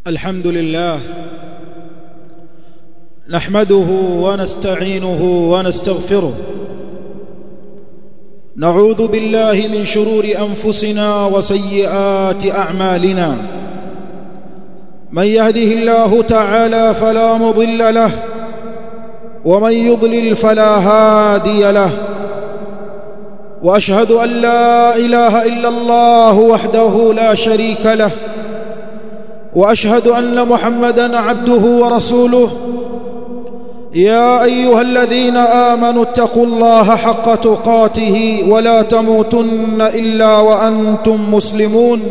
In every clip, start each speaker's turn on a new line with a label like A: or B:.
A: الحمد لله نحمده ونستعينه ونستغفره نعوذ بالله من شرور أنفسنا وسيئات أعمالنا من يهده الله تعالى فلا مضل له ومن يضلل فلا هادي له وأشهد أن لا إله إلا الله وحده لا شريك له وأشهد أن محمدًا عبده ورسوله يا أيها الذين آمنوا اتقوا الله حق تقاته ولا تموتن إلا وأنتم مسلمون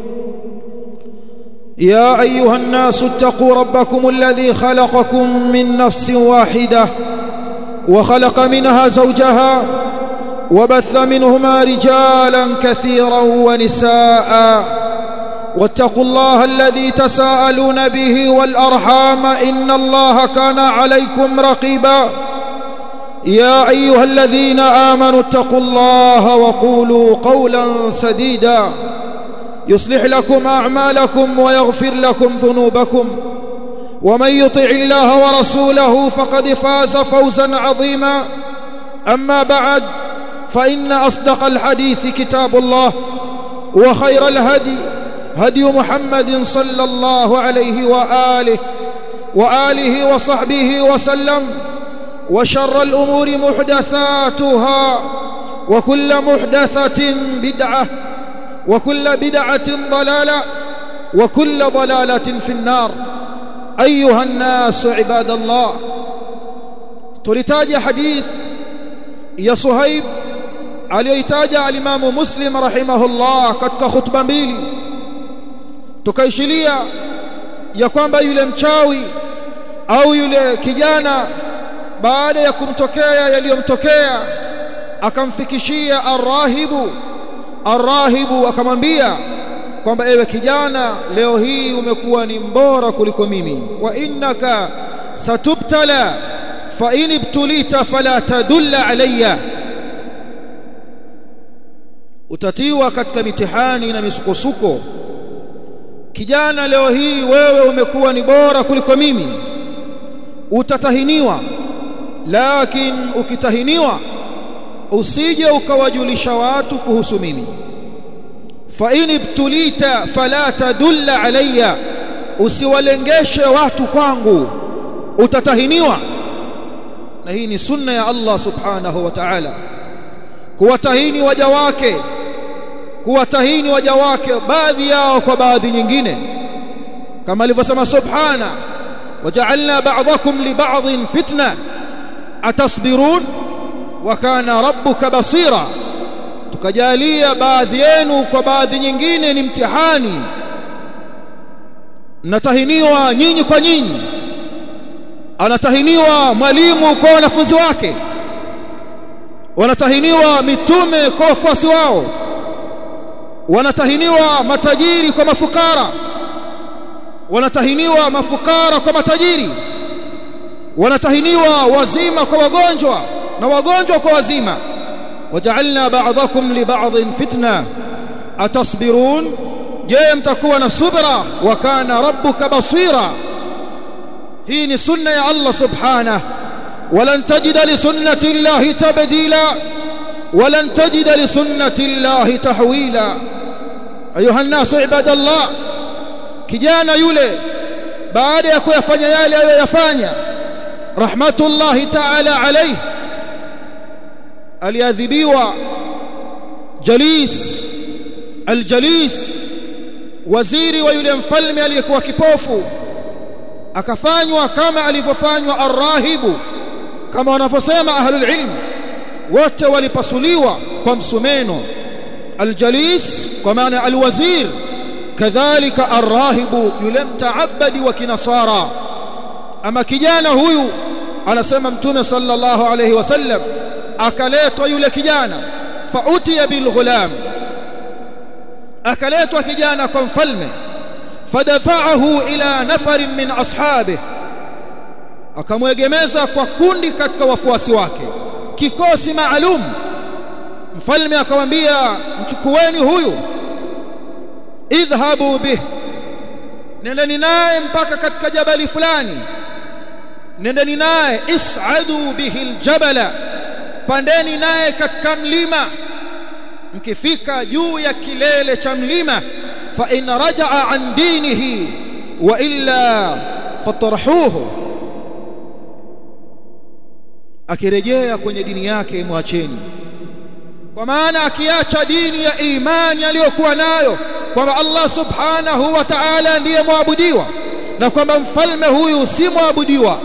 A: يا أيها الناس اتقوا ربكم الذي خلقكم من نفس واحدة وخلق منها زوجها وبث منهما رجالا كثيرا ونساء واتقوا الله الذي تساءلون به والأرحام إن الله كان عليكم رقيبا يا أيها الذين آمنوا اتقوا الله وقولوا قولا سديدا يصلح لكم أعمالكم ويغفر لكم ذنوبكم ومن يطع الله ورسوله فقد فاز فوزا عظيما أما بعد فإن أصدق الحديث كتاب الله وخير الهدي هدي محمد صلى الله عليه وآله وصحبه وسلم وشر الأمور محدثاتها وكل محدثة بدعة وكل بدعة ضلالة وكل ضلالة في النار أيها الناس عباد الله تلتاج حديث يا صهيب aliyoitaja alimamu Muslim rahimahullah katika khutba mbili tukaishilia ya kwamba yule mchawi au yule kijana baada ya kumtokea yaliyomtokea akamfikishia arrahibu akamwambia kwamba ewe kijana leo hii umekuwa ni mbora kuliko mimi wa innaka satubtala fa in ibtulita fala tadulla alayya utatiwa katika mitihani na misukosuko kijana leo hii wewe umekuwa ni bora kuliko mimi utatahiniwa lakini ukitahiniwa usije ukawajulisha watu kuhusu mimi fa in ibtulita fala tadulla alayya usiwalengeshe watu kwangu utatahiniwa na hii ni sunna ya Allah subhanahu wa ta'ala kuwatahini waja wake baadhi yao kwa baadhi nyingine kama alivyosema subhana waja'alna ba'dakum li ba'dhin fitna atasbirun wa kana rabbuka basira tukajalia baadhi yenu kwa baadhi nyingine ni mtihani mnatahiniwa nyinyi kwa nyinyi anatahiniwa mwalimu kwa wanafunzi wake wanatahiniwa mitume kwa wafuasi wao wanatahiniwa matajiri kwa mafukara wanatahiniwa mafukara kwa matajiri wanatahiniwa wazima kwa wagonjwa na wagonjwa kwa wazima waja'alna ba'dakum li ba'dhin fitna atasbirun je mtakuwa na subra wa kana rabbuka basira hii ni sunna ya Allah subhanahu ولن تجد لسنة الله تبديلا ولن تجد لسنة الله تحويلا أيها الناس عباد الله kijana yule baada ya kuyafanya yale aliyoyafanya rahmatullahi ta'ala alayhi aliadhibiwa aljalis waziri wa yule mfalme aliyekuwa kipofu akafanywa kama alivyofanywa arrahibu kama wanavyosema ahlul ilm wote walipasuliwa kwa msumeno aljalis kwa maana alwazir kadhalika arrahibu yule mtaabadi wa kinasara ama kijana huyu anasema mtume sallallahu alayhi wasallam akaletwa yule kijana fautiya bilghulam akaletwa kijana kwa mfalme fadafa'ahu ila nafarin min ashabihi akamwegemeza kwa kundi katika wafuasi wake kikosi maalum mfalme akamwambia mchukueni huyu idhhabu bih nendeni naye mpaka katika jabali fulani, nendeni naye is'adu bihi aljabala, pandeni naye katika mlima. Mkifika juu ya kilele cha mlima, fa in raja'a an dinihi wa illa fatarhuhu, akirejea kwenye dini yake mwacheni. Kwa maana akiacha dini ya imani aliyokuwa nayo kwamba Allah subhanahu wa ta'ala ndiye muabudiwa na kwamba mfalme huyu si muabudiwa,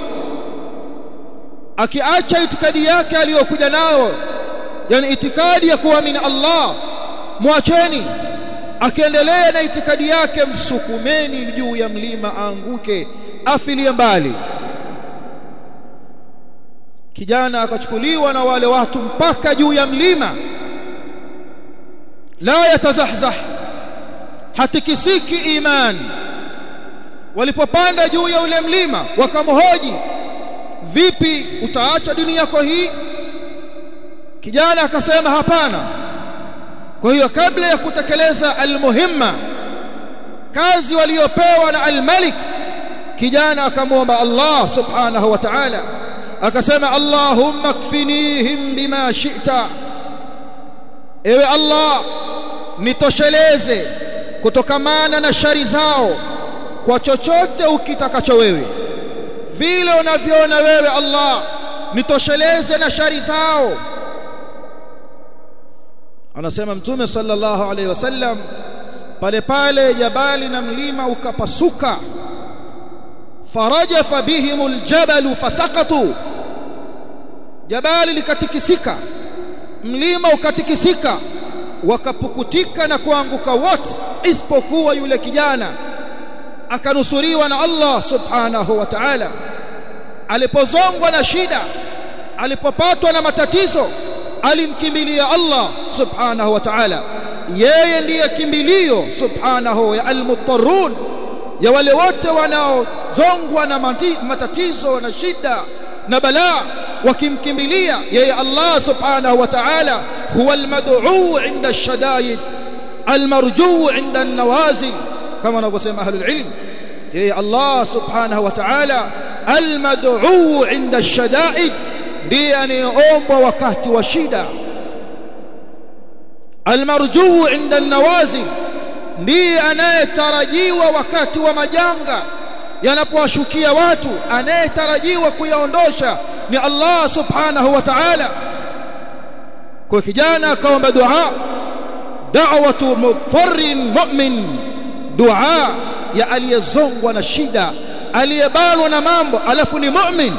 A: akiacha itikadi yake aliyokuja nayo, yani itikadi ya kuamini Allah, mwacheni. Akiendelea na itikadi yake, msukumeni juu ya mlima aanguke, afilie mbali. Kijana akachukuliwa na wale watu mpaka juu ya mlima, la yatazahzah, hatikisiki iman. Walipopanda juu ya ule mlima, wakamhoji, vipi, utaacha dini yako hii? Kijana akasema hapana. Kwa hiyo kabla ya kutekeleza almuhimma, kazi waliopewa na almalik, kijana akamwomba Allah subhanahu wa ta'ala, akasema Allahumma kfinihim bima shi'ta, ewe Allah nitosheleze kutokamana na shari zao kwa chochote ukitakacho wewe. Vile unavyoona wewe Allah, nitosheleze na shari zao. Anasema Mtume sallallahu alaihi wasallam, pale pale jabali na mlima ukapasuka, farajafa bihimul jabalu fasaqatu, jabali likatikisika, mlima ukatikisika, wakapukutika na kuanguka wote isipokuwa yule kijana. Akanusuriwa na Allah subhanahu wa ta'ala. Alipozongwa na shida, alipopatwa na matatizo, alimkimbilia Allah subhanahu wa ta'ala. Yeye ndiye kimbilio subhanahu ya almuttarun, ya wale wote wanaozongwa na matatizo na shida na balaa, wakimkimbilia yeye Allah subhanahu wa ta'ala. Huwa almad'u 'inda ash-shada'id, almarjuu 'inda an-nawazil, kama wanavyosema ahlul ilm. Yeye Allah subhanahu wa ta'ala almad'u 'inda ash-shada'id, ndiye anayeombwa wakati wa shida. Almarjuu 'inda an-nawazil, ndiye anayetarajiwa wakati wa majanga yanapowashukia watu. Anayetarajiwa kuyaondosha ni Allah subhanahu wa ta'ala. Kwa kijana akaomba dua, da'watu mudtarrin mu'min, dua ya aliyezongwa na shida, aliyebanwa na mambo, alafu ni mu'min.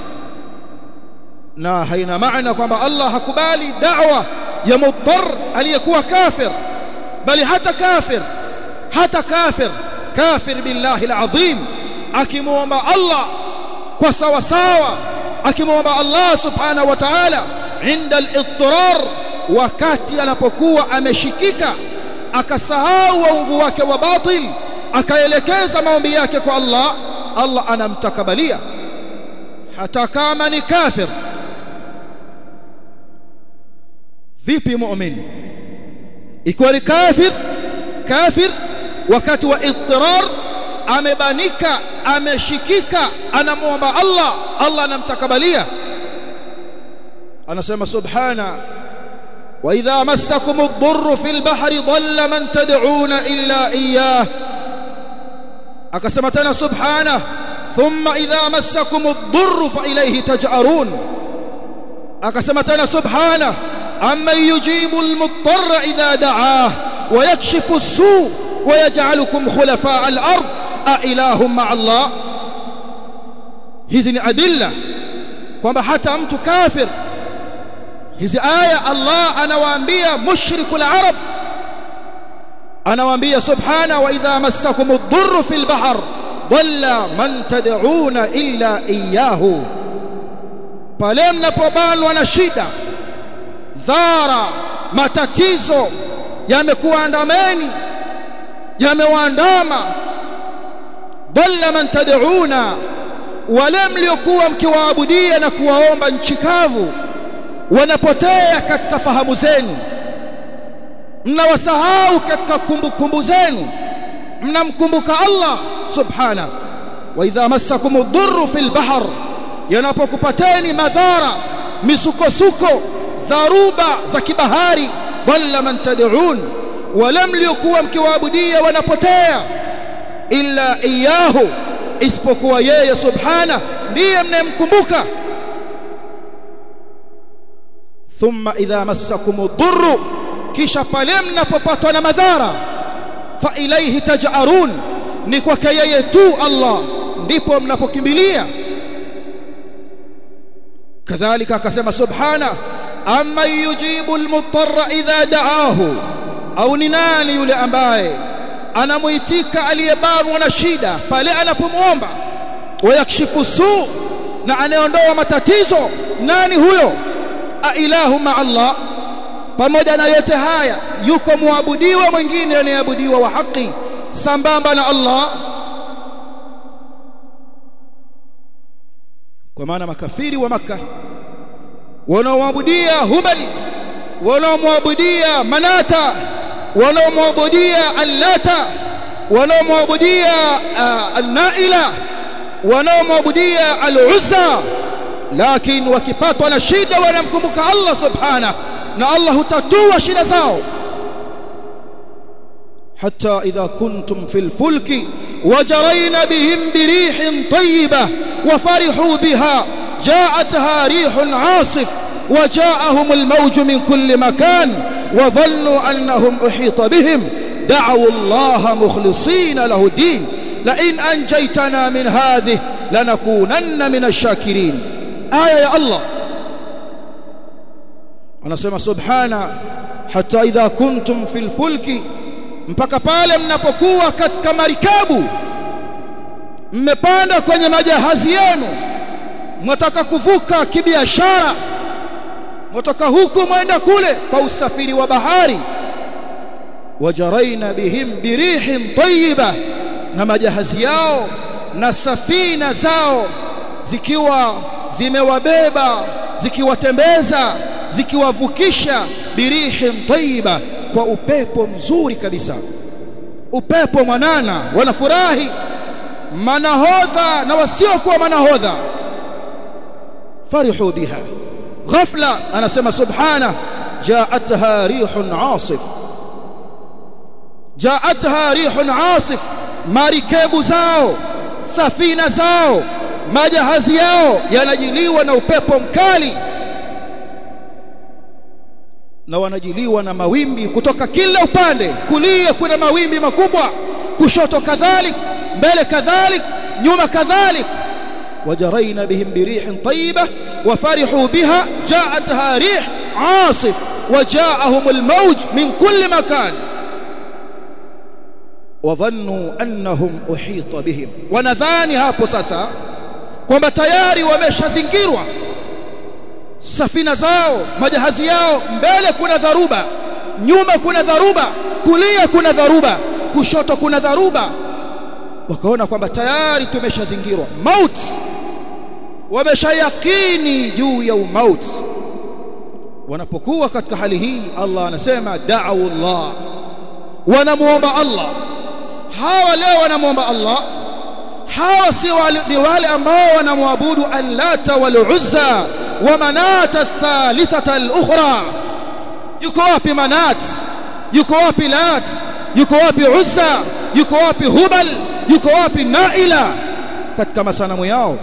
A: Na haina maana kwamba Allah hakubali da'wa ya mudtar aliyekuwa kafir, bali hata kafir billahi alazim, akimuomba Allah kwa sawa sawa, akimuomba Allah subhanahu wa ta'ala inda al-idtirar, wakati anapokuwa ameshikika, akasahau waungu wake wa batil, akaelekeza maombi yake kwa Allah, Allah anamtakabalia hata kama ni kafir. Vipi mu'min ikiwa ni kafir wakati wa idtirar, amebanika, ameshikika, anamuomba Allah, Allah anamtakabalia. Anasema subhana, wa idha massakum ad-durru fil bahri dhalla man tad'una illa iyyah. Akasema tena subhana, thumma idha massakum ad-durru fa ilayhi taj'arun. Akasema tena subhana, amma yujibu al-muttarra idha da'ah wa yakshifu as-su' wa yaj'alukum khulafa' al-ard a ilahum ma'a Allah. Hizi ni adilla kwamba hata mtu kafir, hizi aya Allah anawaambia mushrikul arab, anawaambia subhana, wa idha massakum ad-durru fil bahr dhalla man tad'una illa iyyahu. Pale mnapobanwa na shida, dhara, matatizo yamekuandameni, yamewaandama, dhalla man tad'una, wale mliokuwa mkiwaabudia na kuwaomba nchi kavu wanapotea katika fahamu zenu, mnawasahau katika kumbukumbu zenu, mnamkumbuka Allah subhana wa idha massakumud dhurru fil bahr yanapokupateni madhara misukosuko dharuba za kibahari wala man tad'un walam likuwa mkiwaabudia wanapotea illa iyahu isipokuwa yeye subhana ndiye mnemkumbuka thumma idha massakumud dhurru kisha pale mnapopatwa na madhara fa ilayhi taj'arun ni kwake yeye tu Allah ndipo mnapokimbilia kadhalika akasema subhana amma yujibu almutarra idha da'ahu au ni nani yule ambaye anamuitika aliyebanwa na shida pale anapomuomba wayakshifu su na anaondoa matatizo nani huyo a ilahu ma Allah pamoja na yote haya yuko muabudiwa mwingine anayeabudiwa wa haki sambamba na Allah kwa maana makafiri wa Makkah wanaoabudia Hubal wanaoabudia Manata wanaoabudia Allata wanaoabudia An-Naila wanaoabudia Al-Uzza lakini wakipatwa na shida wanamkumbuka Allah subhanahu na Allah hutatua shida zao hatta idha kuntum fil fulki wajarayna bihim birihin tayyibah wa farihu biha ja'atha rihun 'asif وجاءهم الموج من كل مكان وظنوا أنهم أحيط بهم دعوا الله مخلصين له الدين لئن أنجيتنا من هذه لنكونن من الشاكرين آية يا الله أنا سمع سبحانه حتى إذا كنتم في الفلك mpaka pale mnapokuwa katika marikabu mmepanda kwenye majahazi yenu mnataka kuvuka kibiashara mtoka huku mwenda kule kwa usafiri wa bahari wajaraina bihim birihin tayyiba na majahazi yao na safina zao zikiwa zimewabeba zikiwatembeza zikiwavukisha birihin tayyiba kwa upepo mzuri kabisa upepo mwanana wanafurahi manahodha na wasiokuwa manahodha farihu biha ghafla anasema subhana ja'atha rihun 'asif ja'atha rihun 'asif marikebu zao safina zao majahazi yao yanajiliwa na upepo mkali na wanajiliwa na mawimbi kutoka kila upande kulia kuna mawimbi makubwa kushoto kadhalik mbele kadhalik nyuma kadhalik وجرينا بهم بريح طيبة وفرحوا بها جاءتها ريح عاصف وجاءهم الموج من كل مكان وظنوا أنهم أحيط بهم ونذاني hapo sasa kwamba tayari wameshazingirwa safina zao majahazi yao mbele kuna dharuba nyuma kuna dharuba kulia kuna dharuba kushoto kuna dharuba wakaona kwamba tayari tumeshazingirwa mauti wameshayakini juu ya mauti wanapokuwa katika hali hii Allah anasema da'u Allah wanamuomba Allah hawa leo wanamuomba Allah hawa si wale ambao wanamwabudu Allata wal Uzza wa Manat ath-thalithata al-ukhra yuko wapi Manat yuko wapi Lat yuko wapi Uzza yuko wapi Hubal yuko wapi Naila katika masanamu yao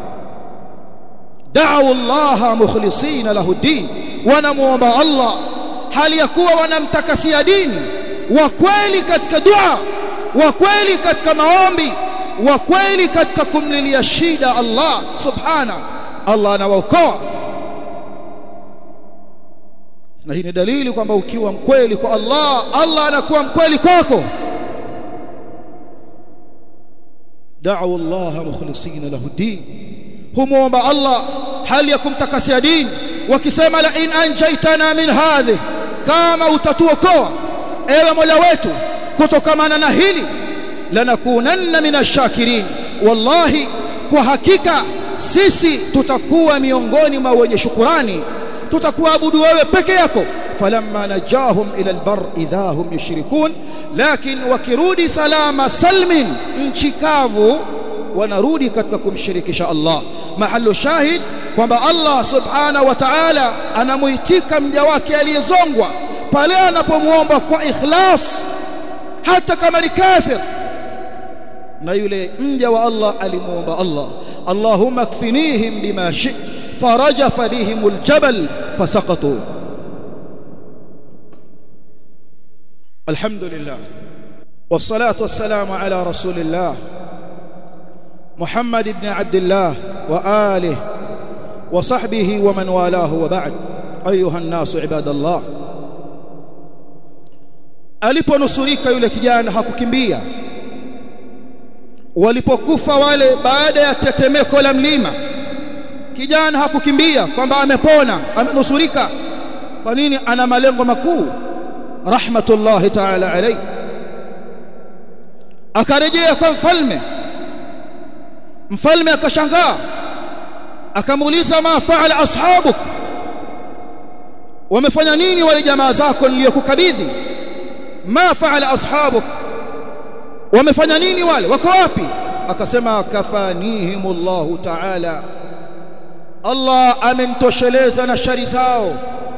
A: da'u Allah mukhlisina lahu din wanamuomba Allah hali ya kuwa wanamtakasia dini wa kweli katika dua wa kweli katika maombi wa kweli katika kumlilia shida Allah subhana Allah anawaokoa na hii ni dalili kwamba ukiwa mkweli kwa Allah Allah anakuwa mkweli kwako da'u Allah mukhlisina lahu din humuomba Allah hali ya kumtakasia dini wakisema la in anjaitana min hadhi kama utatuokoa ewe Mola wetu kutokana na hili lanakunanna minashakirin wallahi kwa hakika sisi tutakuwa miongoni mwa wenye shukurani tutakuabudu wewe peke yako falamma najahum ila albar idha hum yushrikun, lakin wakirudi salama salmin nchi kavu wanarudi katika kumshirikisha Allah. Mahallu shahid kwamba Allah subhanahu wa ta'ala anamuitika mja wake aliyezongwa pale anapomuomba kwa ikhlas, hata kama ni kafir. Na yule mja wa Allah alimuomba Allah, Allahumma kfinihim bima shi'ta farajafa bihim aljabal fasaqatu. Alhamdulillah wassalatu wassalamu ala rasulillah Muhammad ibn Abdullah wa alihi wa sahbihi wa man walahu wa ba'd. Ayuha an-nas ibadallah, aliponusurika yule kijana hakukimbia. Walipokufa wale baada ya tetemeko la mlima, kijana hakukimbia kwamba amepona, amenusurika. Kwa nini? Ana malengo makuu, rahmatullahi ta'ala alayhi. Akarejea kwa mfalme akashangaa, akamuuliza ma faala ashabuk, wamefanya nini wale jamaa zako niliyokukabidhi? Ma faala ashabuk, wamefanya nini wale, wako wapi? Akasema kafanihimullahu ta'ala, Allah amenitosheleza na shari zao.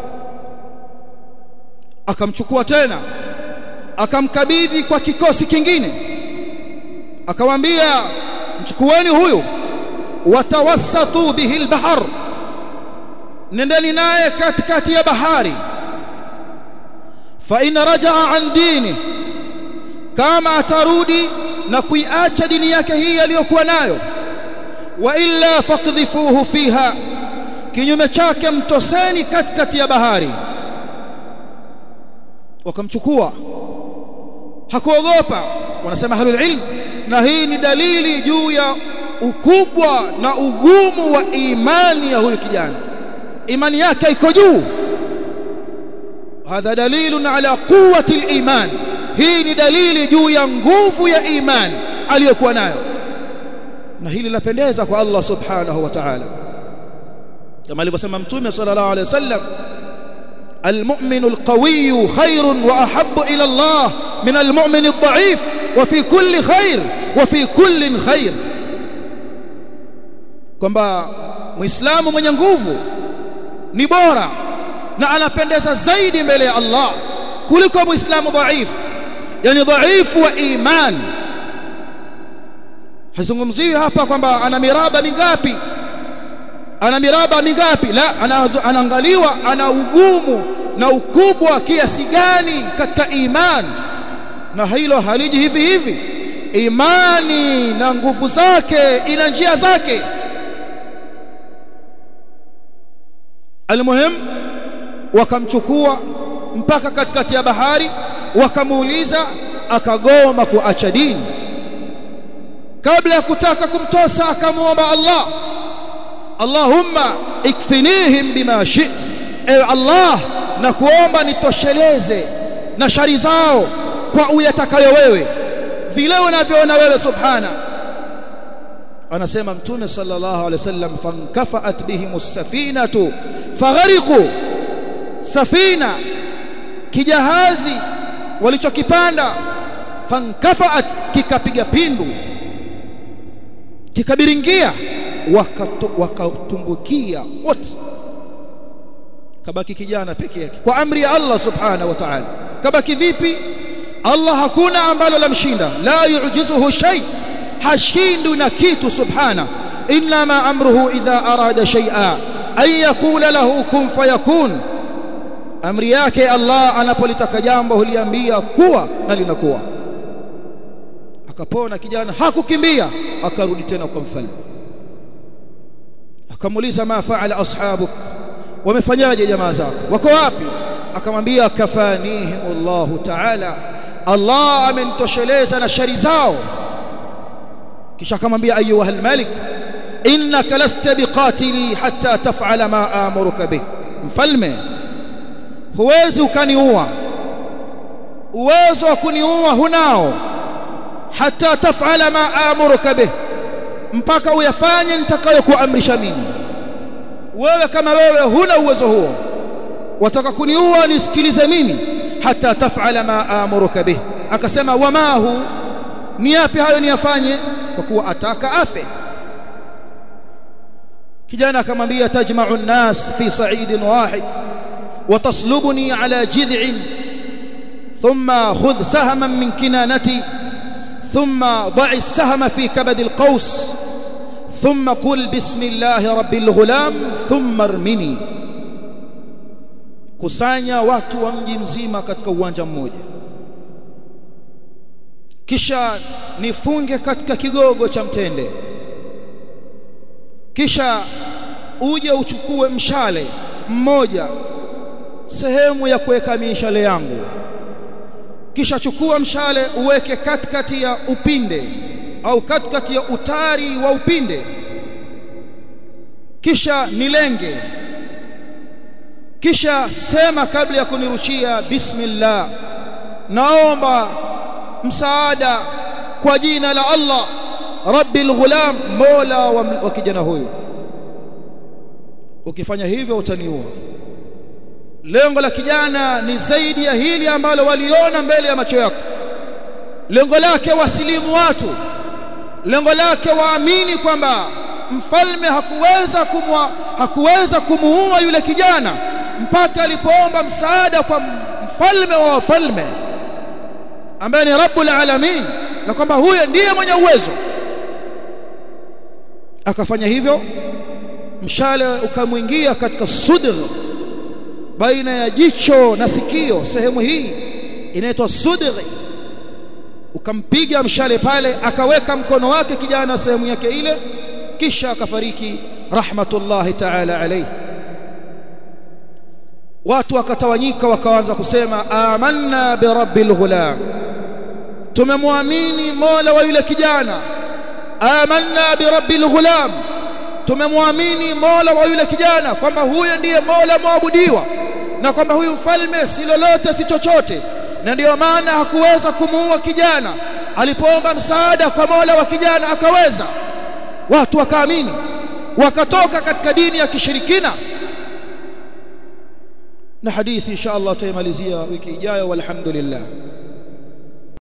A: Akamchukua tena akamkabidhi kwa kikosi kingine, akawaambia mchukueni huyu, watawassatu bihi albahar, nendeni naye katikati ya bahari. Fa in rajaa an dini, kama atarudi na kuiacha dini yake hii aliyokuwa nayo, wa illa faqdhifuhu fiha, kinyume chake mtoseni katikati ya bahari. Wakamchukua, hakuogopa. Wanasema ahlul ilm, na hii ni dalili juu ya ukubwa na ugumu wa imani ya huyu kijana. Imani yake iko juu. Hadha dalilun ala quwwati al-iman, hii ni dalili juu ya nguvu ya imani aliyokuwa nayo, na hili lapendeza kwa Allah subhanahu wa ta'ala, kama alivyosema Mtume sallallahu alayhi wasallam, المؤمن القوي خير وأحب إلى الله من المؤمن الضعيف وفي كل خير وفي كل خير. kwamba muislamu mwenye nguvu ni bora na anapendeza zaidi mbele ya Allah kuliko muislamu dhaifu, yani dhaifu wa iman. Hazungumziwi hapa kwamba ana miraba mingapi, ana miraba mingapi, la, anaangaliwa ana ugumu na ukubwa kiasi gani katika imani. Na hilo haliji hivi hivi, imani na nguvu zake ina njia zake. Almuhim, wakamchukua mpaka katikati ya bahari, wakamuuliza, akagoma kuacha dini. Kabla ya kutaka kumtosa akamuomba Allah, Allahumma ikfinihim bima shi't, ewe Allah na kuomba nitosheleze na shari zao kwa uyatakayo wewe, vile unavyoona wewe subhana. Anasema Mtume sallallahu alaihi wasallam, fankafaat bihimus safinatu faghariqu, safina kijahazi walichokipanda, fankafaat, kikapiga pindu, kikabiringia, wakatumbukia wote. Kabaki kijana peke yake kwa amri ya Allah subhanahu wa ta'ala. Kabaki vipi? Allah hakuna ambalo lamshinda, la yu'jizuhu shay, hashindu na kitu subhana. Inma amruhu idha arada shay'a an yaqula lahu kun fayakun, amri yake Allah anapolitaka jambo huliambia kuwa na linakuwa. Akapona kijana, hakukimbia, akarudi tena kwa mfalme. Akamuuliza, ma faala ashabuk, wamefanyaje jamaa zako, wako wapi? Akamwambia, kafanihimullahu ta'ala, Allah amenitosheleza na shari zao. Kisha akamwambia, ayyuha almalik innaka lasta biqatili hatta taf'ala ma amuruka bih, mfalme huwezi ukaniua, uwezo wa kuniua hunao, hatta taf'ala ma amuruka bih, mpaka uyafanye nitakayokuamrisha mimi. Wewe kama wewe huna uwezo huo, wataka kuniua nisikilize mimi, hata taf'ala ma amuruka bih. Akasema wama hu, ni yapi hayo niyafanye? Kwa kuwa ataka afe. Kijana akamwambia tajma'u an-nas fi sa'idin wahid wa taslubuni ala jid'in thumma khudh sahman min kinanati thumma da'i as-sahma fi kabad al-qaws thumma qul bismillahi rabbil ghulam thumma armini. Kusanya watu wa mji mzima katika uwanja mmoja, kisha nifunge katika kigogo cha mtende, kisha uje uchukue mshale mmoja sehemu ya kuweka mishale yangu, kisha chukua mshale uweke katikati ya upinde au katikati ya utari wa upinde, kisha nilenge, kisha sema kabla ya kunirushia bismillah, naomba msaada kwa jina la Allah Rabbil Ghulam, mola wa kijana huyu. Ukifanya hivyo utaniua. Lengo la kijana ni zaidi ya hili ambalo waliona mbele ya macho yako. Lengo lake wasilimu watu, lengo lake waamini kwamba mfalme hakuweza kumuua yule kijana mpaka alipoomba msaada kwa mfalme wa wafalme ambaye ni Rabbul Alamin, na kwamba huyo ndiye mwenye uwezo. Akafanya hivyo, mshale ukamwingia katika sudr, baina ya jicho na sikio, sehemu hii inaitwa sudri. Ukampiga mshale pale, akaweka mkono wake kijana sehemu yake ile, kisha akafariki rahmatullahi ta'ala alayhi. Watu wakatawanyika, wakaanza kusema amanna bi rabbil ghulam, tumemwamini mola wa yule kijana. Amanna bi rabbil ghulam, tumemwamini mola wa yule kijana kwamba huyo ndiye mola muabudiwa, na kwamba huyu mfalme si lolote si chochote, na ndio maana hakuweza kumuua kijana. Alipoomba msaada kwa mola wa kijana akaweza. Watu wakaamini, wakatoka katika dini ya kishirikina. Na hadithi insha Allah tutaimalizia wiki ijayo, walhamdulillah.